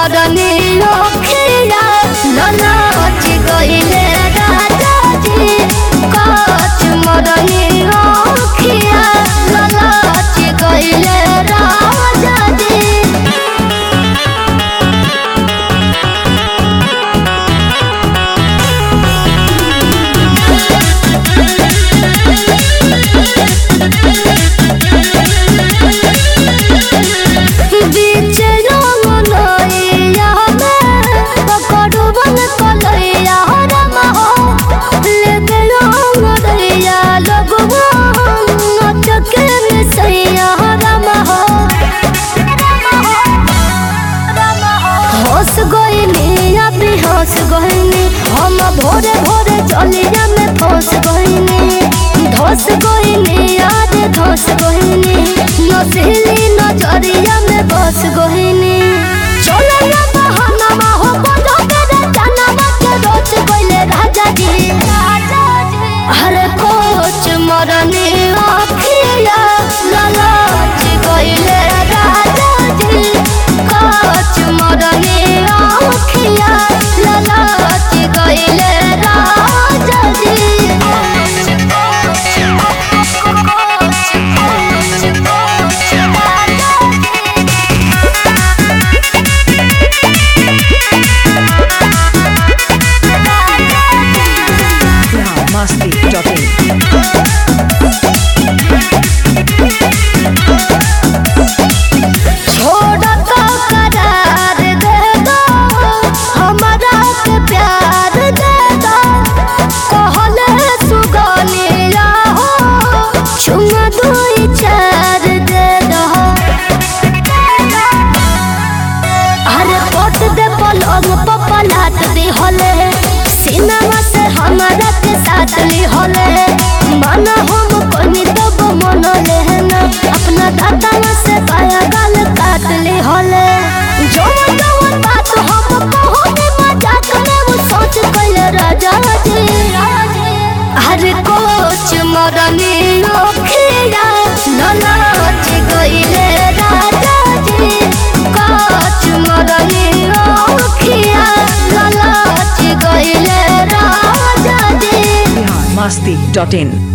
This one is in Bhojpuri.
मरनी ओखिया ललच गइले राजा जी कच मरनी ओखिया ललच गइले राजा जी हम भोरे भोरे चलिया में फंस गइनी धस गइनी आज धस गइनी नसीली नजरिया में बस गइनी चलो ना बहाना हो बजा के जानवा के रोच गइले राजा जी हरे कोच मरनी आखिया ललच गइले राजा जी कोच मरनी आखिया ललच गइले राजा जी पलाट दी होले सिनेमा से हमारा के साथ ली होले माना हम कोनी तब मन लेना अपना दादा से पाया गाल काट ली होले जो बात हम कहने मजाक में वो सोच कइले राजा जी हर कोच मरनी ओखिया ललच गइले राजा जी कोच मरनी ओखिया ललच गइले राजा जी masti.in